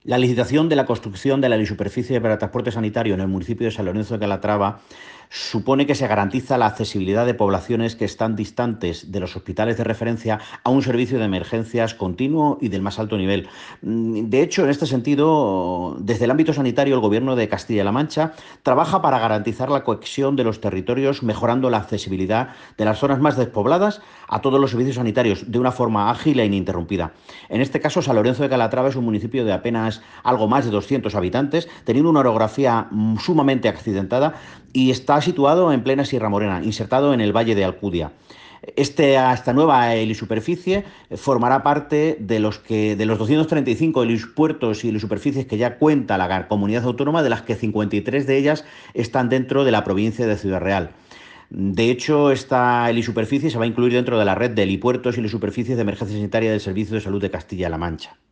La licitación de la construcción de la superficie para transporte sanitario en el municipio de San Lorenzo de Calatrava supone que se garantiza la accesibilidad de poblaciones que están distantes de los hospitales de referencia a un servicio de emergencias continuo y del más alto nivel. De hecho, en este sentido, desde el ámbito sanitario, el Gobierno de Castilla-La Mancha trabaja para garantizar la cohesión de los territorios, mejorando la accesibilidad de las zonas más despobladas a todos los servicios sanitarios de una forma ágil e ininterrumpida. En este caso, San Lorenzo de Calatrava es un municipio de apenas algo más de 200 habitantes, teniendo una orografía sumamente accidentada y está situado en plena Sierra Morena, insertado en el Valle de Alcudia. Esta nueva helisuperficie formará parte de los 235 helipuertos y helisuperficies que ya cuenta la comunidad autónoma, de las que 53 de ellas están dentro de la provincia de Ciudad Real. De hecho, esta helisuperficie se va a incluir dentro de la red de helipuertos y helisuperficies de emergencia sanitaria del Servicio de Salud de Castilla-La Mancha.